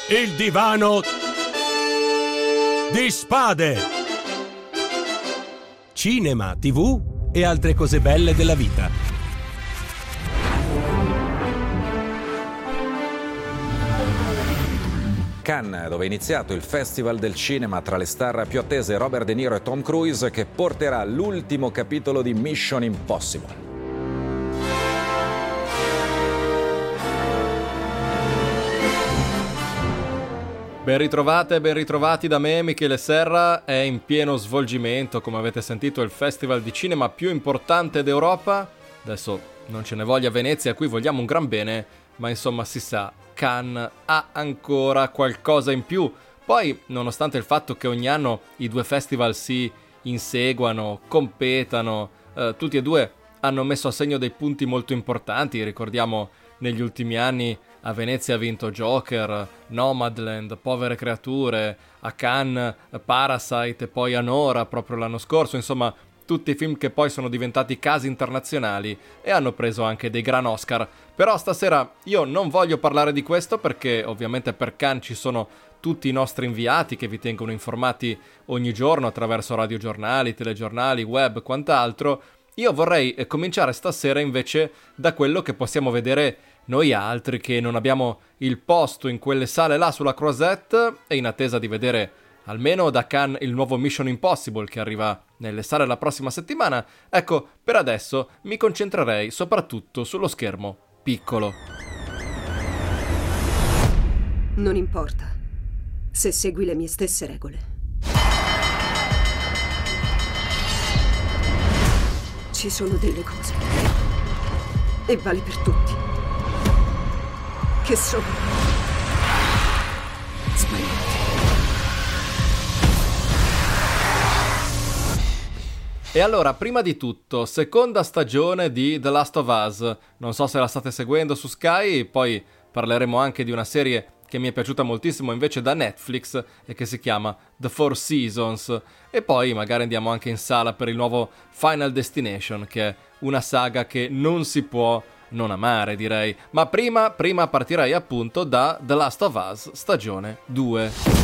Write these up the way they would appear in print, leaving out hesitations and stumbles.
Il divano di spade. Cinema, TV e altre cose belle della vita. Cannes, dove è iniziato il Festival del Cinema tra le star più attese Robert De Niro e Tom Cruise, che porterà l'ultimo capitolo di Mission Impossible. Ben ritrovate, ben ritrovati da me, Michele Serra. È in pieno svolgimento, come avete sentito, il festival di cinema più importante d'Europa. Adesso non ce ne voglia Venezia, a cui vogliamo un gran bene, ma insomma si sa, Cannes ha ancora qualcosa in più. Poi, nonostante il fatto che ogni anno i due festival si inseguano, competano, tutti e due hanno messo a segno dei punti molto importanti. Ricordiamo negli ultimi anni a Venezia ha vinto Joker, Nomadland, Povere creature, a Cannes Parasite e poi Anora proprio l'anno scorso, insomma tutti film che poi sono diventati casi internazionali e hanno preso anche dei gran Oscar. Però stasera io non voglio parlare di questo perché ovviamente per Cannes ci sono tutti i nostri inviati che vi tengono informati ogni giorno attraverso radiogiornali, telegiornali, web, quant'altro. Io vorrei cominciare stasera invece da quello che possiamo vedere noi altri che non abbiamo il posto in quelle sale là sulla Croisette e in attesa di vedere almeno da Cannes il nuovo Mission Impossible che arriva nelle sale la prossima settimana. Ecco, per adesso mi concentrerei soprattutto sullo schermo piccolo. Non importa se segui le mie stesse regole. Ci sono delle cose, e vale per tutti, che sono sbagliate. E allora, prima di tutto, seconda stagione di The Last of Us. Non so se la state seguendo su Sky, poi parleremo anche di una serie che mi è piaciuta moltissimo invece da Netflix e che si chiama The Four Seasons. E poi magari andiamo anche in sala per il nuovo Final Destination, che è una saga che non si può non amare, direi. Ma prima partirei appunto da The Last of Us stagione 2.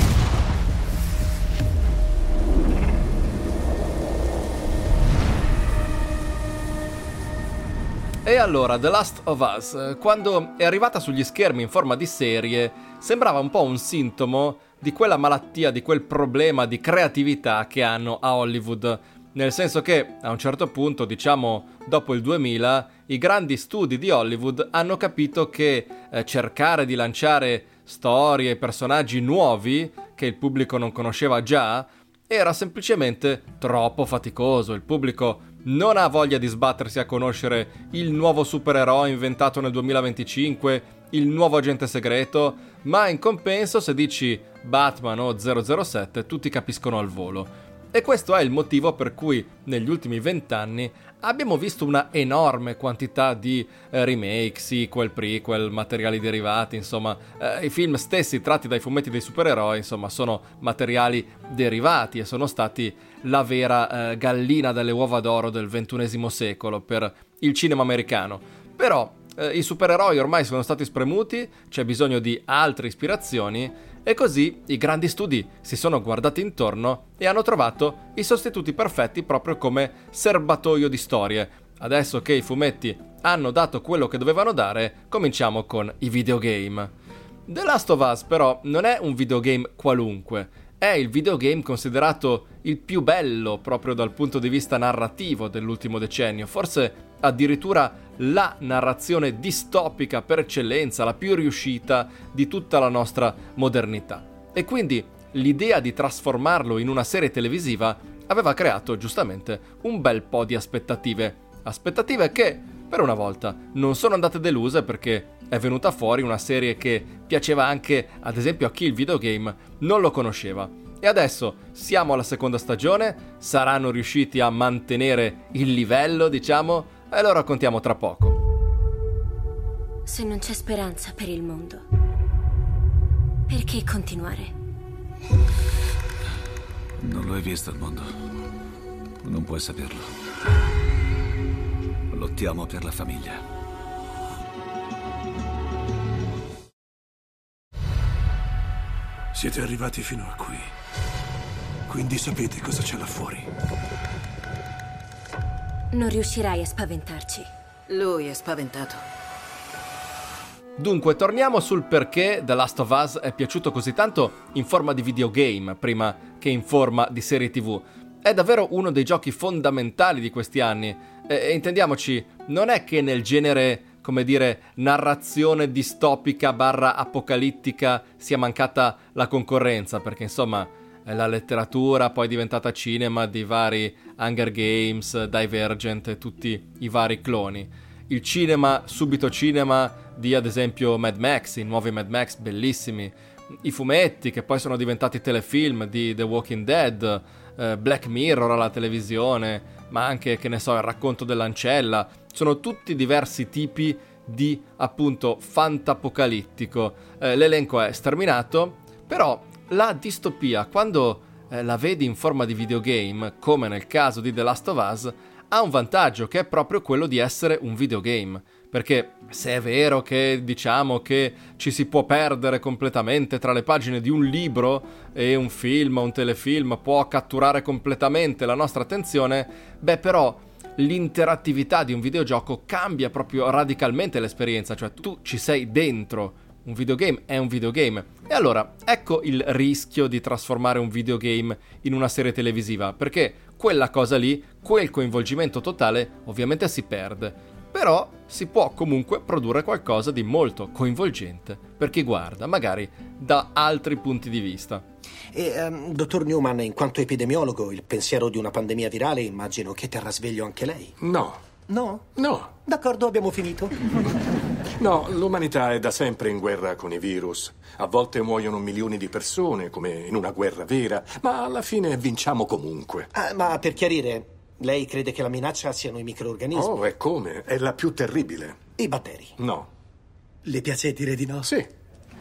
E allora, The Last of Us, quando è arrivata sugli schermi in forma di serie, sembrava un po' un sintomo di quella malattia, di quel problema di creatività che hanno a Hollywood. Nel senso che, a un certo punto, diciamo dopo il 2000, i grandi studi di Hollywood hanno capito che cercare di lanciare storie e personaggi nuovi, che il pubblico non conosceva già, era semplicemente troppo faticoso. Il pubblico non ha voglia di sbattersi a conoscere il nuovo supereroe inventato nel 2025, il nuovo agente segreto, ma in compenso se dici Batman o 007 tutti capiscono al volo. E questo è il motivo per cui negli ultimi 20 anni abbiamo visto una enorme quantità di remake, sequel, prequel, materiali derivati, insomma, i film stessi tratti dai fumetti dei supereroi, insomma, sono materiali derivati e sono stati la vera gallina dalle uova d'oro del XXI secolo per il cinema americano. Però i supereroi ormai sono stati spremuti, c'è bisogno di altre ispirazioni e così i grandi studi si sono guardati intorno e hanno trovato i sostituti perfetti proprio come serbatoio di storie. Adesso che i fumetti hanno dato quello che dovevano dare, cominciamo con i videogame. The Last of Us però non è un videogame qualunque, è il videogame considerato il più bello proprio dal punto di vista narrativo dell'ultimo decennio, forse addirittura la narrazione distopica per eccellenza, la più riuscita di tutta la nostra modernità. E quindi l'idea di trasformarlo in una serie televisiva aveva creato giustamente un bel po' di aspettative che per una volta non sono andate deluse, perché è venuta fuori una serie che piaceva anche ad esempio a chi il videogame non lo conosceva. E adesso siamo alla seconda stagione, saranno riusciti a mantenere il livello, diciamo, e lo raccontiamo tra poco. Se non c'è speranza per il mondo, perché continuare? Non lo hai visto il mondo. Non puoi saperlo. Lottiamo per la famiglia. Siete arrivati fino a qui. Quindi sapete cosa c'è là fuori. Non riuscirai a spaventarci. Lui è spaventato. Dunque, torniamo sul perché The Last of Us è piaciuto così tanto in forma di videogame prima che in forma di serie TV. È davvero uno dei giochi fondamentali di questi anni. E intendiamoci, non è che nel genere, come dire, narrazione distopica / apocalittica sia mancata la concorrenza, perché insomma la letteratura poi è diventata cinema di vari Hunger Games, Divergent e tutti i vari cloni. Il cinema, subito cinema di ad esempio Mad Max, i nuovi Mad Max bellissimi, i fumetti che poi sono diventati telefilm di The Walking Dead, Black Mirror alla televisione, ma anche, che ne so, il racconto dell'ancella, sono tutti diversi tipi di appunto fantapocalittico. L'elenco è sterminato, però la distopia, quando la vedi in forma di videogame, come nel caso di The Last of Us, ha un vantaggio che è proprio quello di essere un videogame. Perché se è vero che diciamo che ci si può perdere completamente tra le pagine di un libro e un film o un telefilm può catturare completamente la nostra attenzione, beh però l'interattività di un videogioco cambia proprio radicalmente l'esperienza, cioè tu ci sei dentro. Un videogame è un videogame. E allora, ecco il rischio di trasformare un videogame in una serie televisiva, perché quella cosa lì, quel coinvolgimento totale, ovviamente si perde. Però si può comunque produrre qualcosa di molto coinvolgente per chi guarda, magari da altri punti di vista. E, dottor Newman, in quanto epidemiologo, il pensiero di una pandemia virale immagino che terrà sveglio anche lei. No. No? No. D'accordo, abbiamo finito. No, l'umanità è da sempre in guerra con i virus. A volte muoiono milioni di persone, come in una guerra vera, ma alla fine vinciamo comunque. Ma per chiarire, lei crede che la minaccia siano i microorganismi? Oh, e come? È la più terribile. I batteri? No. Le piace dire di no? Sì.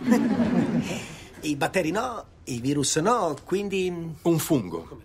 I batteri no, i virus no, quindi... Un fungo.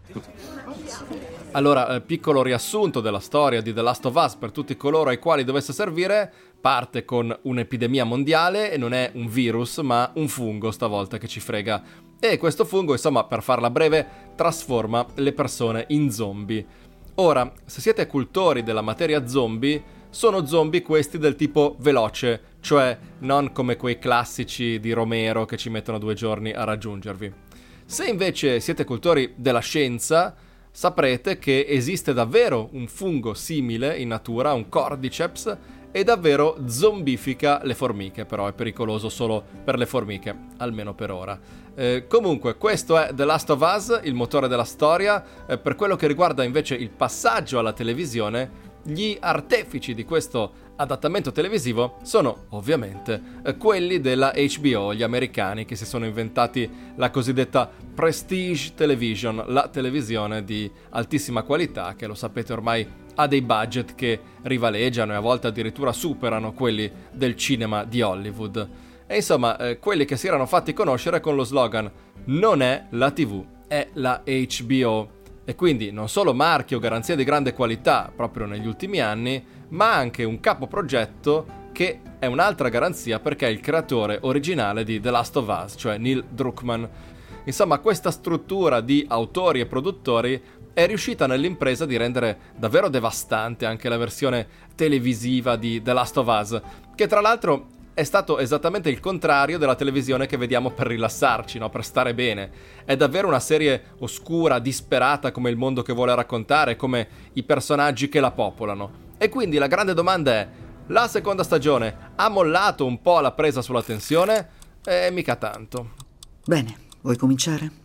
Allora, piccolo riassunto della storia di The Last of Us per tutti coloro ai quali dovesse servire. Parte con un'epidemia mondiale e non è un virus ma un fungo stavolta che ci frega. E questo fungo, insomma, per farla breve, trasforma le persone in zombie. Ora, se siete cultori della materia zombie, sono zombie questi del tipo veloce, cioè non come quei classici di Romero che ci mettono 2 giorni a raggiungervi. Se invece siete cultori della scienza, saprete che esiste davvero un fungo simile in natura, un cordyceps, e davvero zombifica le formiche, però è pericoloso solo per le formiche, almeno per ora. Comunque, questo è The Last of Us, il motore della storia. Per quello che riguarda invece il passaggio alla televisione, gli artefici di questo adattamento televisivo sono ovviamente quelli della HBO, gli americani che si sono inventati la cosiddetta Prestige Television, la televisione di altissima qualità che, lo sapete ormai, ha dei budget che rivaleggiano e a volte addirittura superano quelli del cinema di Hollywood. E insomma, quelli che si erano fatti conoscere con lo slogan "Non è la TV, è la HBO". E quindi non solo marchio, garanzia di grande qualità proprio negli ultimi anni, ma anche un capoprogetto che è un'altra garanzia perché è il creatore originale di The Last of Us, cioè Neil Druckmann. Insomma, questa struttura di autori e produttori è riuscita nell'impresa di rendere davvero devastante anche la versione televisiva di The Last of Us, che tra l'altro è stato esattamente il contrario della televisione che vediamo per rilassarci, no? Per stare bene. È davvero una serie oscura, disperata, come il mondo che vuole raccontare, come i personaggi che la popolano. E quindi la grande domanda è: la seconda stagione ha mollato un po' la presa sulla tensione? Mica tanto. Bene, vuoi cominciare?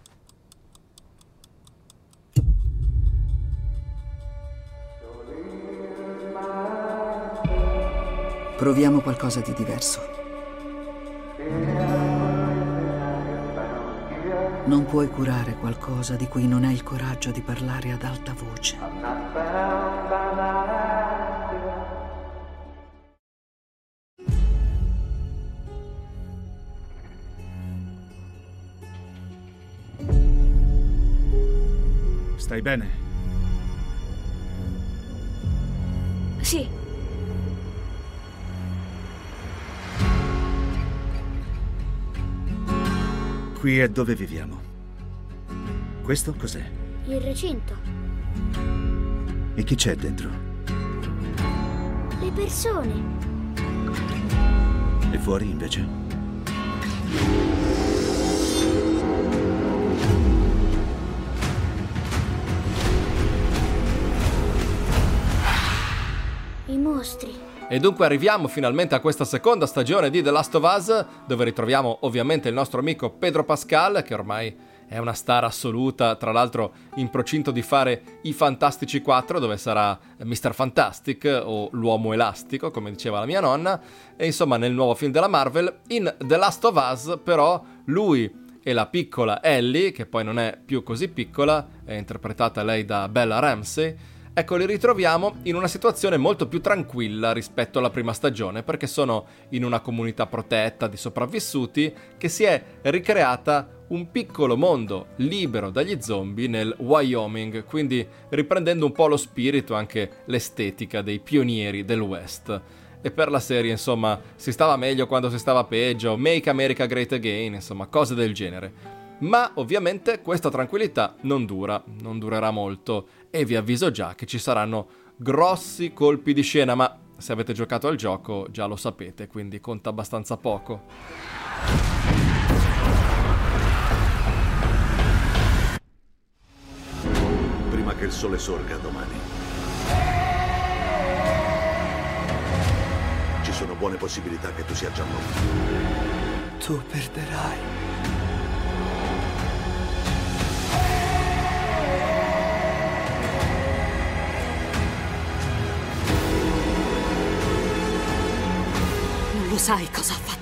Proviamo qualcosa di diverso. Non puoi curare qualcosa di cui non hai il coraggio di parlare ad alta voce. Stai bene? Sì. Qui è dove viviamo. Questo cos'è? Il recinto. E chi c'è dentro? Le persone. E fuori invece? I mostri. E dunque arriviamo finalmente a questa seconda stagione di The Last of Us, dove ritroviamo ovviamente il nostro amico Pedro Pascal, che ormai è una star assoluta, tra l'altro in procinto di fare i Fantastici 4, dove sarà Mr. Fantastic o l'uomo elastico, come diceva la mia nonna, e insomma nel nuovo film della Marvel. In The Last of Us però lui e la piccola Ellie, che poi non è più così piccola, è interpretata lei da Bella Ramsey, ecco, li ritroviamo in una situazione molto più tranquilla rispetto alla prima stagione, perché sono in una comunità protetta di sopravvissuti che si è ricreata un piccolo mondo libero dagli zombie nel Wyoming, quindi riprendendo un po' lo spirito, anche l'estetica dei pionieri del West. E per la serie, insomma, si stava meglio quando si stava peggio, Make America Great Again, insomma, cose del genere. Ma ovviamente questa tranquillità non durerà molto, e vi avviso già che ci saranno grossi colpi di scena, ma se avete giocato al gioco già lo sapete, quindi conta abbastanza poco. Prima che il sole sorga domani, ci sono buone possibilità che tu sia già morto. Tu perderai. Lo sai cosa ha fatto?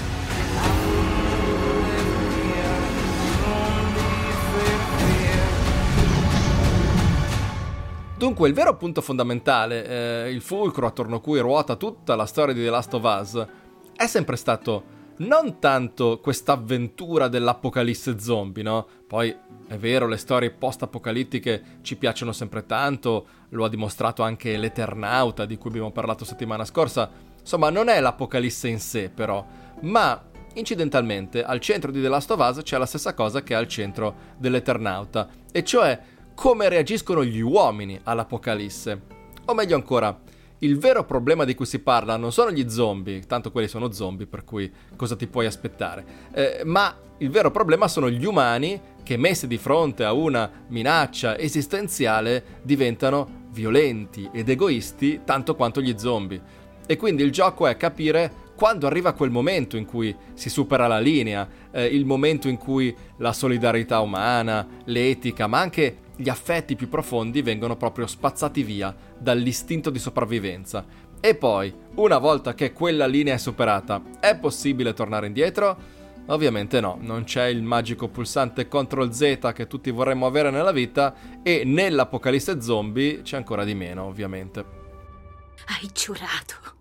Dunque, il vero punto fondamentale, il fulcro attorno a cui ruota tutta la storia di The Last of Us, è sempre stato non tanto questa avventura dell'apocalisse zombie, no? Poi è vero, le storie post-apocalittiche ci piacciono sempre tanto, lo ha dimostrato anche l'Eternauta di cui abbiamo parlato settimana scorsa. Insomma, non è l'apocalisse in sé, però, ma incidentalmente al centro di The Last of Us c'è la stessa cosa che è al centro dell'Eternauta, e cioè come reagiscono gli uomini all'apocalisse. O meglio ancora, il vero problema di cui si parla non sono gli zombie, tanto quelli sono zombie, per cui cosa ti puoi aspettare, ma il vero problema sono gli umani che, messi di fronte a una minaccia esistenziale, diventano violenti ed egoisti tanto quanto gli zombie. E quindi il gioco è capire quando arriva quel momento in cui si supera la linea, il momento in cui la solidariità umana, l'etica, ma anche gli affetti più profondi vengono proprio spazzati via dall'istinto di sopravvivenza. E poi, una volta che quella linea è superata, è possibile tornare indietro? Ovviamente no, non c'è il magico pulsante CTRL-Z che tutti vorremmo avere nella vita, e nell'apocalisse zombie c'è ancora di meno, ovviamente. Hai giurato.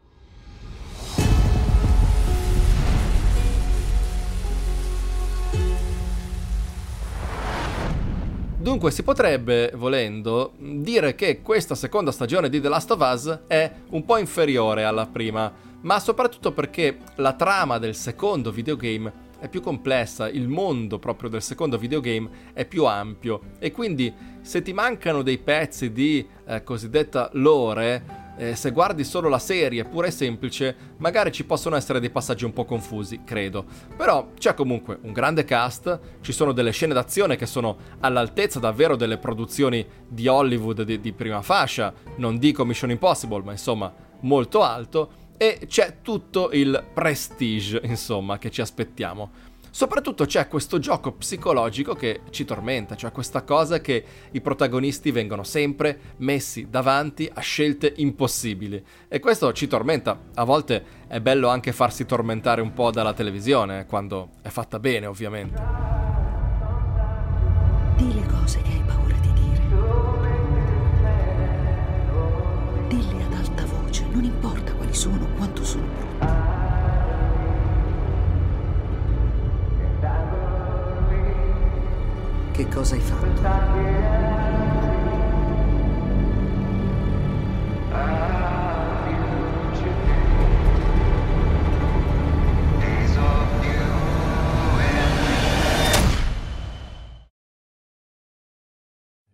Dunque si potrebbe, volendo, dire che questa seconda stagione di The Last of Us è un po' inferiore alla prima, ma soprattutto perché la trama del secondo videogame è più complessa, il mondo proprio del secondo videogame è più ampio, e quindi se ti mancano dei pezzi di cosiddetta lore, se guardi solo la serie pura e semplice, magari ci possono essere dei passaggi un po' confusi, credo. Però c'è comunque un grande cast, ci sono delle scene d'azione che sono all'altezza davvero delle produzioni di Hollywood di prima fascia, non dico Mission Impossible, ma insomma molto alto, e c'è tutto il prestige, insomma, che ci aspettiamo. Soprattutto c'è questo gioco psicologico che ci tormenta, cioè questa cosa che i protagonisti vengono sempre messi davanti a scelte impossibili, e questo ci tormenta. A volte è bello anche farsi tormentare un po' dalla televisione, quando è fatta bene, ovviamente. Di le cose che hai paura di dire. Dille ad alta voce, non importa quali sono, quanto sono brutte. Che cosa hai fatto?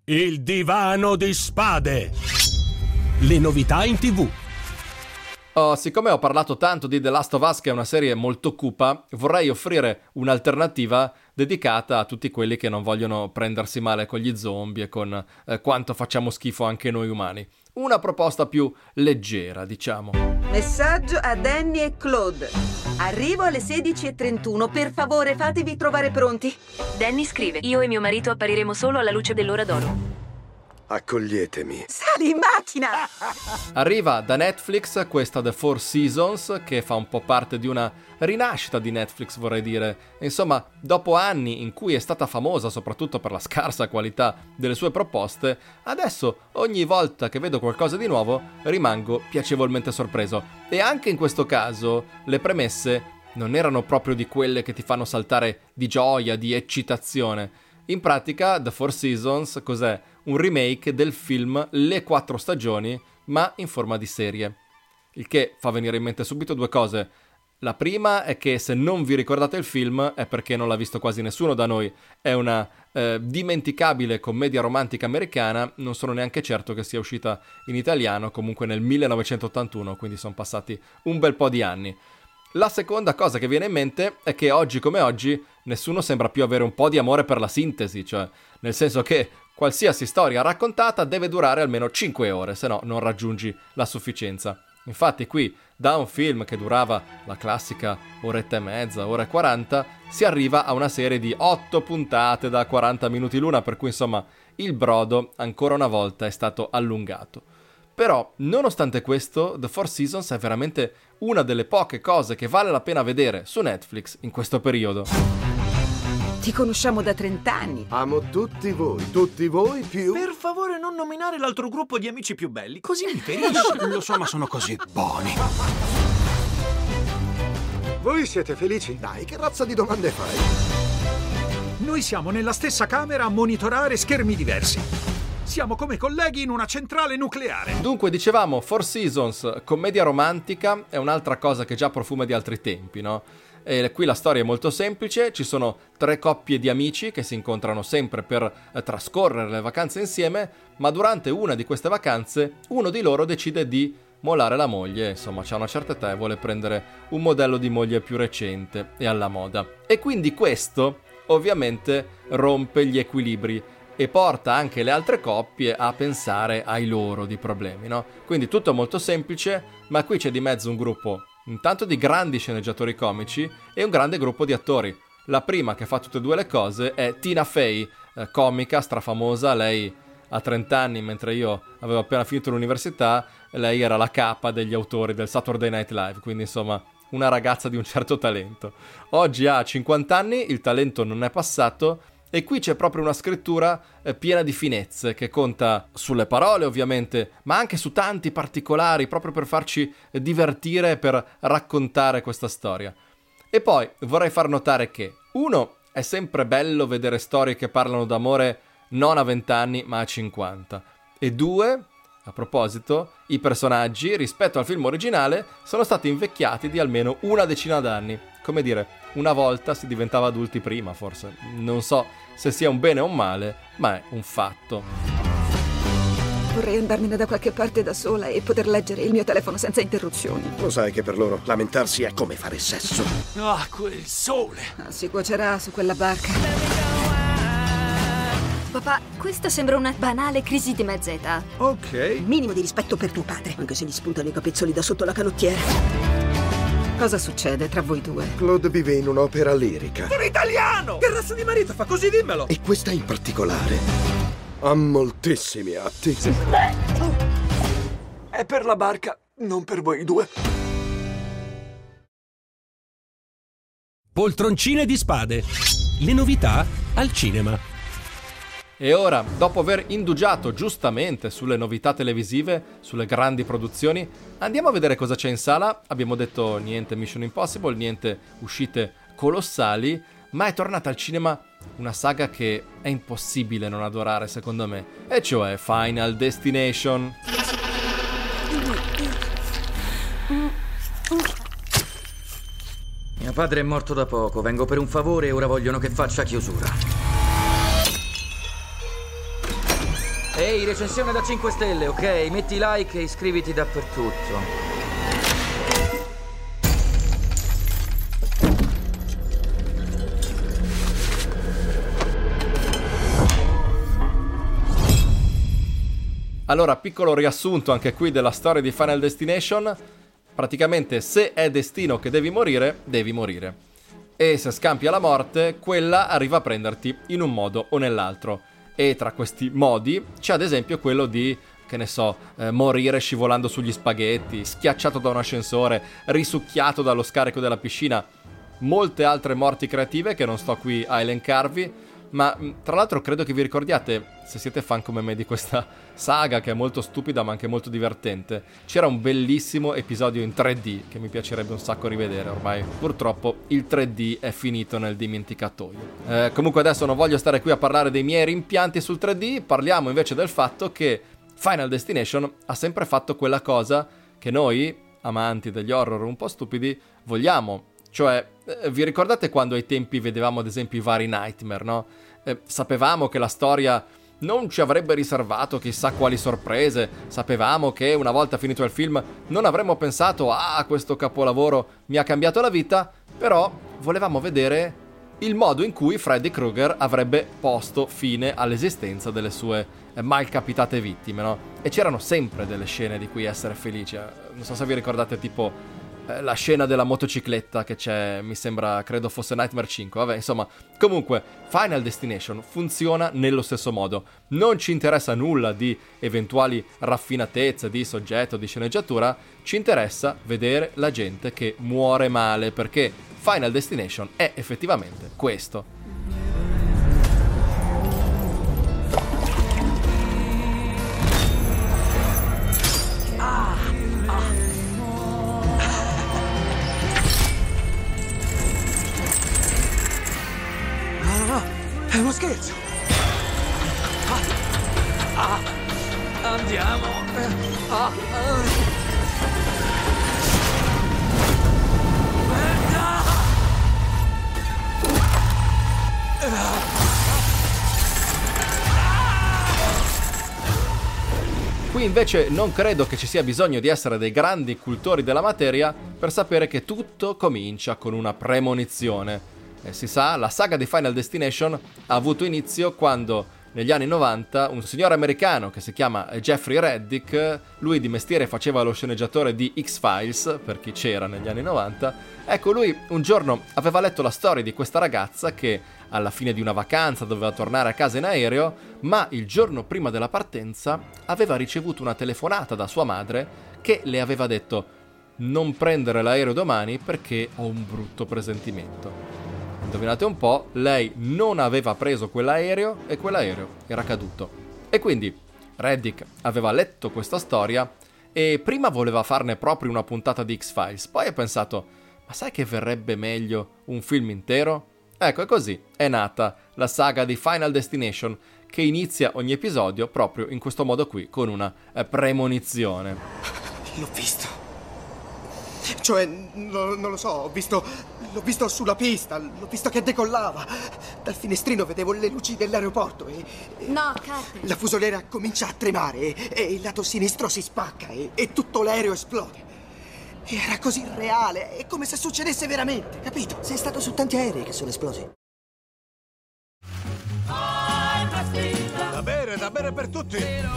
Il divano di spade. Le novità in TV. Siccome ho parlato tanto di The Last of Us, che è una serie molto cupa, vorrei offrire un'alternativa dedicata a tutti quelli che non vogliono prendersi male con gli zombie e con quanto facciamo schifo anche noi umani. Una proposta più leggera, diciamo. Messaggio a Danny e Claude. Arrivo alle 16:31, per favore fatevi trovare pronti. Danny scrive: io e mio marito appariremo solo alla luce dell'ora d'oro. Accoglietemi. Sali in macchina! Arriva da Netflix questa The Four Seasons, che fa un po' parte di una rinascita di Netflix, vorrei dire. Insomma, dopo anni in cui è stata famosa soprattutto per la scarsa qualità delle sue proposte, adesso ogni volta che vedo qualcosa di nuovo rimango piacevolmente sorpreso. E anche in questo caso le premesse non erano proprio di quelle che ti fanno saltare di gioia, di eccitazione. In pratica The Four Seasons cos'è? Un remake del film Le Quattro Stagioni, ma in forma di serie. Il che fa venire in mente subito due cose. La prima è che se non vi ricordate il film è perché non l'ha visto quasi nessuno da noi. È una dimenticabile commedia romantica americana, non sono neanche certo che sia uscita in italiano, comunque nel 1981, quindi sono passati un bel po' di anni. La seconda cosa che viene in mente è che oggi come oggi nessuno sembra più avere un po' di amore per la sintesi, cioè nel senso che qualsiasi storia raccontata deve durare almeno 5 ore, se no non raggiungi la sufficienza. Infatti qui, da un film che durava la classica oretta e mezza, ora e 40, si arriva a una serie di 8 puntate da 40 minuti l'una, per cui insomma il brodo ancora una volta è stato allungato. Però, nonostante questo, The Four Seasons è veramente una delle poche cose che vale la pena vedere su Netflix in questo periodo. Ti conosciamo da 30 anni. Amo tutti voi più... Per favore non nominare l'altro gruppo di amici più belli, così mi ferisce. Lo so, ma sono così buoni. Voi siete felici? Dai, che razza di domande fai? Noi siamo nella stessa camera a monitorare schermi diversi. Siamo come colleghi in una centrale nucleare. Dunque, dicevamo, Four Seasons, commedia romantica, è un'altra cosa che già profuma di altri tempi, no? E qui la storia è molto semplice, ci sono 3 coppie di amici che si incontrano sempre per trascorrere le vacanze insieme, ma durante una di queste vacanze uno di loro decide di mollare la moglie, insomma c'ha una certa età e vuole prendere un modello di moglie più recente e alla moda. E quindi questo ovviamente rompe gli equilibri e porta anche le altre coppie a pensare ai loro di problemi, no? Quindi tutto molto semplice, ma qui c'è di mezzo un gruppo intanto di grandi sceneggiatori comici e un grande gruppo di attori. La prima che fa tutte e due le cose è Tina Fey, comica strafamosa. Lei ha 30 anni, mentre io avevo appena finito l'università. Lei era la capa degli autori del Saturday Night Live, quindi insomma una ragazza di un certo talento. Oggi ha 50 anni, il talento non è passato, e qui c'è proprio una scrittura piena di finezze che conta sulle parole ovviamente, ma anche su tanti particolari, proprio per farci divertire e per raccontare questa storia. E poi vorrei far notare che, uno, è sempre bello vedere storie che parlano d'amore non a 20 anni ma a 50. E due, a proposito, i personaggi rispetto al film originale sono stati invecchiati di almeno una decina d'anni. Come dire, una volta si diventava adulti prima, forse. Non so se sia un bene o un male, ma è un fatto. Vorrei andarmene da qualche parte da sola e poter leggere il mio telefono senza interruzioni. Lo sai che per loro lamentarsi è come fare sesso. Ah, quel sole! Si cuocerà su quella barca. Papà, questa sembra una banale crisi di mezza età. Ok. Minimo di rispetto per tuo padre, anche se gli spuntano i capezzoli da sotto la canottiera. Cosa succede tra voi due? Claude vive in un'opera lirica. Sono italiano! Che razza di marito fa così, dimmelo! E questa in particolare ha moltissimi atti. È per la barca, non per voi due. Poltroncine di spade. Le novità al cinema. E ora, dopo aver indugiato giustamente sulle novità televisive, sulle grandi produzioni, andiamo a vedere cosa c'è in sala. Abbiamo detto niente Mission Impossible, niente uscite colossali, ma è tornata al cinema una saga che è impossibile non adorare secondo me, e cioè Final Destination. Mio padre è morto da poco, vengo per un favore e ora vogliono che faccia chiusura. Ehi, recensione da 5 stelle, ok? Metti like e iscriviti dappertutto. Allora, piccolo riassunto anche qui della storia di Final Destination. Praticamente, se è destino che devi morire, devi morire. E se scampi alla morte, quella arriva a prenderti in un modo o nell'altro. E tra questi modi c'è ad esempio quello di, che ne so, morire scivolando sugli spaghetti, schiacciato da un ascensore, risucchiato dallo scarico della piscina. Molte altre morti creative che non sto qui a elencarvi. Ma tra l'altro credo che vi ricordiate, se siete fan come me di questa saga che è molto stupida ma anche molto divertente, c'era un bellissimo episodio in 3D che mi piacerebbe un sacco rivedere. Ormai purtroppo il 3D è finito nel dimenticatoio. Comunque adesso non voglio stare qui a parlare dei miei rimpianti sul 3D, parliamo invece del fatto che Final Destination ha sempre fatto quella cosa che noi, amanti degli horror un po' stupidi, vogliamo. Cioè, vi ricordate quando ai tempi vedevamo ad esempio i vari Nightmare, no? Sapevamo che la storia non ci avrebbe riservato chissà quali sorprese, sapevamo che una volta finito il film non avremmo pensato questo capolavoro mi ha cambiato la vita, però volevamo vedere il modo in cui Freddy Krueger avrebbe posto fine all'esistenza delle sue malcapitate vittime, no? E c'erano sempre delle scene di cui essere felici. Non so se vi ricordate tipo la scena della motocicletta che c'è, mi sembra, credo fosse Nightmare 5, vabbè, insomma, comunque Final Destination funziona nello stesso modo. Non ci interessa nulla di eventuali raffinatezze di soggetto, di sceneggiatura, ci interessa vedere la gente che muore male, perché Final Destination è effettivamente questo. È uno scherzo! Andiamo! Qui invece non credo che ci sia bisogno di essere dei grandi cultori della materia per sapere che tutto comincia con una premonizione. Si sa, la saga di Final Destination ha avuto inizio quando negli anni 90 un signore americano che si chiama Jeffrey Reddick, lui di mestiere faceva lo sceneggiatore di X-Files, per chi c'era negli anni 90, ecco, lui un giorno aveva letto la storia di questa ragazza che alla fine di una vacanza doveva tornare a casa in aereo, ma il giorno prima della partenza aveva ricevuto una telefonata da sua madre che le aveva detto: non prendere l'aereo domani perché ho un brutto presentimento. Indovinate un po', lei non aveva preso quell'aereo e quell'aereo era caduto. E quindi Reddick aveva letto questa storia e prima voleva farne proprio una puntata di X-Files, poi ha pensato: ma sai che verrebbe meglio un film intero? Ecco, e così è nata la saga di Final Destination, che inizia ogni episodio proprio in questo modo qui, con una premonizione. L'ho visto. Cioè, non lo so, l'ho visto sulla pista, l'ho visto che decollava. Dal finestrino vedevo le luci dell'aeroporto e No, Carter. la fusoliera comincia a tremare e il lato sinistro si spacca e tutto l'aereo esplode. E era così reale, è come se succedesse veramente, capito? Sei stato su tanti aerei che sono esplosi. Da bere per tutti!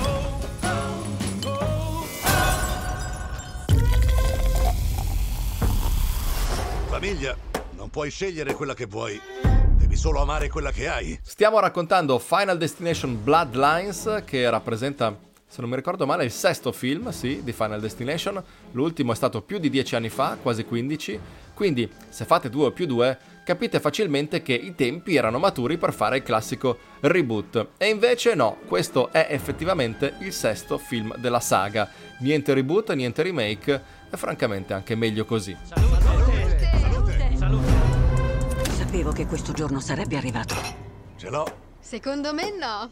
Famiglia, non puoi scegliere quella che vuoi, devi solo amare quella che hai. Stiamo raccontando Final Destination Bloodlines, che rappresenta, se non mi ricordo male, il sesto film, sì, di Final Destination. L'ultimo è stato più di 10 anni fa, quasi 15. Quindi, se fate 2 più 2, capite facilmente che i tempi erano maturi per fare il classico reboot. E invece no, questo è effettivamente il sesto film della saga. Niente reboot, niente remake, e francamente anche meglio così. Sapevo che questo giorno sarebbe arrivato. Ce l'ho. Secondo me no.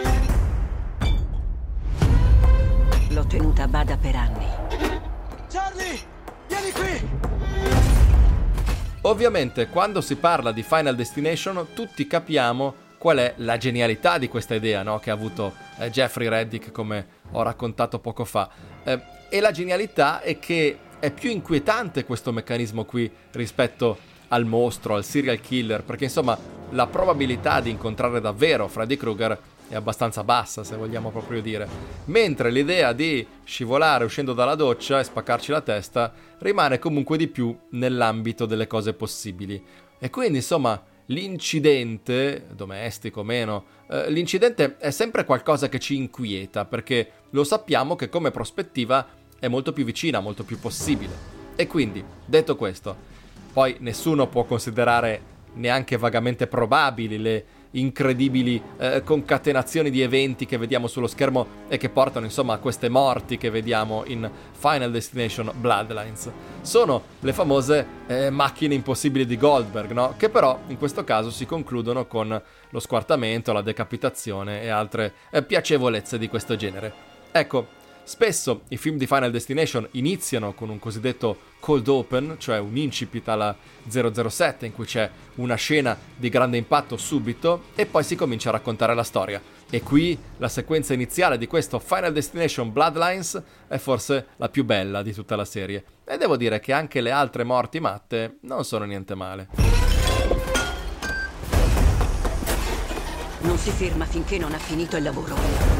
L'ho tenuta a bada per anni. Charlie, vieni qui! Ovviamente quando si parla di Final Destination tutti capiamo qual è la genialità di questa idea, no? Che ha avuto Jeffrey Reddick, come ho raccontato poco fa. E la genialità è che è più inquietante questo meccanismo qui rispetto al mostro, al serial killer, perché insomma la probabilità di incontrare davvero Freddy Krueger è abbastanza bassa, se vogliamo proprio dire, mentre l'idea di scivolare uscendo dalla doccia e spaccarci la testa rimane comunque di più nell'ambito delle cose possibili. E quindi insomma l'incidente, domestico o meno, l'incidente è sempre qualcosa che ci inquieta, perché lo sappiamo che come prospettiva è molto più vicina, molto più possibile. E quindi, detto questo, poi nessuno può considerare neanche vagamente probabili le incredibili concatenazioni di eventi che vediamo sullo schermo e che portano insomma a queste morti che vediamo in Final Destination Bloodlines. Sono le famose macchine impossibili di Goldberg, no? Che però in questo caso si concludono con lo squartamento, la decapitazione e altre piacevolezze di questo genere. Ecco, spesso i film di Final Destination iniziano con un cosiddetto cold open, cioè un incipit alla 007 in cui c'è una scena di grande impatto subito e poi si comincia a raccontare la storia. E qui la sequenza iniziale di questo Final Destination Bloodlines è forse la più bella di tutta la serie. E devo dire che anche le altre morti matte non sono niente male. Non si ferma finché non ha finito il lavoro.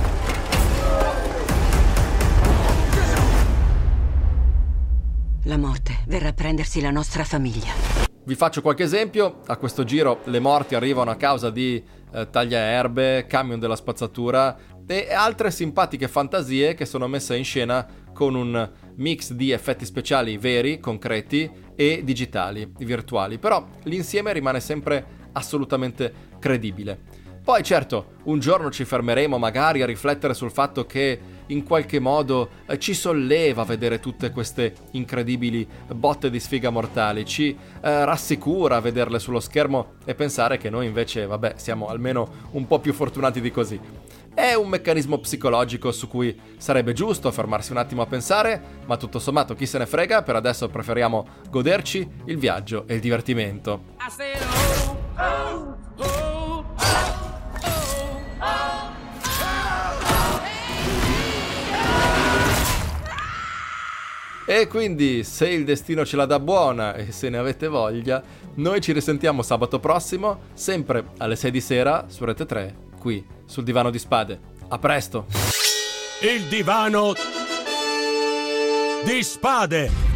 La morte verrà a prendersi la nostra famiglia. Vi faccio qualche esempio. A questo giro le morti arrivano a causa di tagliaerbe, camion della spazzatura e altre simpatiche fantasie che sono messe in scena con un mix di effetti speciali veri, concreti e digitali, virtuali. Però l'insieme rimane sempre assolutamente credibile. Poi certo, un giorno ci fermeremo magari a riflettere sul fatto che in qualche modo ci solleva vedere tutte queste incredibili botte di sfiga mortali, ci rassicura vederle sullo schermo e pensare che noi invece, vabbè, siamo almeno un po' più fortunati di così. È un meccanismo psicologico su cui sarebbe giusto fermarsi un attimo a pensare, ma tutto sommato chi se ne frega, per adesso preferiamo goderci il viaggio e il divertimento. E quindi, se il destino ce la dà buona e se ne avete voglia, noi ci risentiamo sabato prossimo, sempre alle 6 di sera su Rete 3, qui sul Divano di Spade. A presto! Il Divano di Spade!